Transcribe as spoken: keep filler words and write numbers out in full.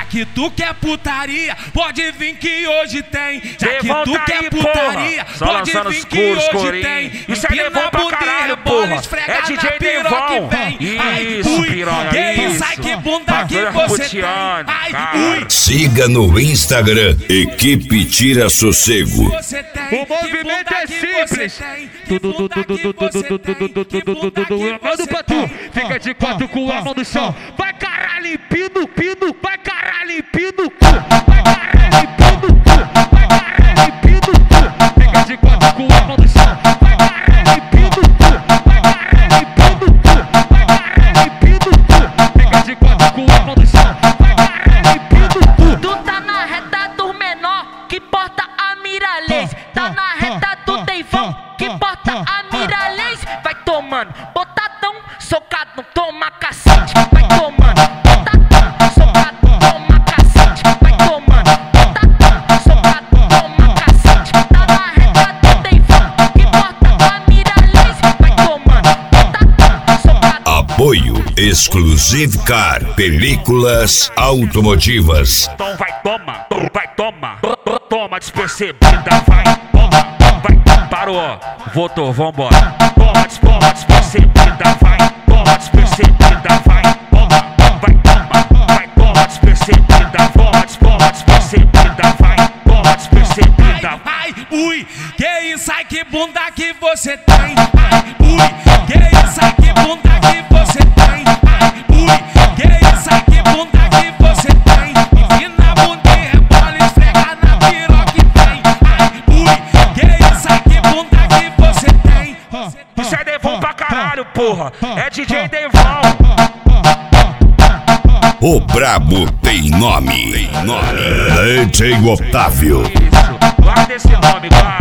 que tu quer putaria, pode vir que hoje tem. Já que Devon tu tá quer aí, putaria, porra. pode Só vir que lançando hoje escuros, tem. Isso é Empina Devon a pra bunda e caralho, rebola, porra. esfrega É D J na piroca Devon. que vem. Ai, Isso, ui, piranha, quem isso. sai que bunda que Bagulho você tem. puteando, Ai, cara. ui. Siga no Instagram, Equipe Tira Sossego. Você tem, O movimento é simples. Tudo, tudo, tudo, tudo, tudo, tudo, tudo, tudo, Eu mando pra tu, fica de quatro com a mão no chão. Vai caralho, limpino, pino, vai caralho, limpino, vai caralho, limpino, vai caralho, limpino, fica de quatro com a mão no chão. Vai caralho, limpino, vai caralho, limpino, vai caralho, limpino, fica de quatro com a mão no chão. Vai caralho, limpino. Tu tá na reta do menor, que porta a Miralês. Tá na reta do Devon, que porta a Miralês. Vai tomando, botadão, socado, toma cacete. Vai tomando, botadão, socado, toma cacete. Vai tomando, botadão, socado, toma cacete. Tá na reta do Devon, que porta a Miralês. Vai tomando, botadão, socado. Apoio Exclusive Car, películas automotivas. Então vai, toma, vai, toma, toma despercebida, vai, toma, vai, parou, voltou, vambora. Toma, toma despercebida, vai, toma despercebida, vai, toma, vai, toma, vai, toma despercebida, toma, toma despercebida, vai, toma despercebida. Ai, ui, que isso, ai, que bunda que você tem. Ai, ui, que isso, ai, que bunda que você tem. Ai, ui, que isso, ai, que bunda que você tem. Empina a bunda e rebola, esfrega na piroca que vem. Ai, ui, que isso, ai, que bunda que você tem. Isso é Devon pra caralho, porra, é D J Devon. O brabo tem nome. Tem nome. D J Otávio. Isso, guarda esse nome, guarda.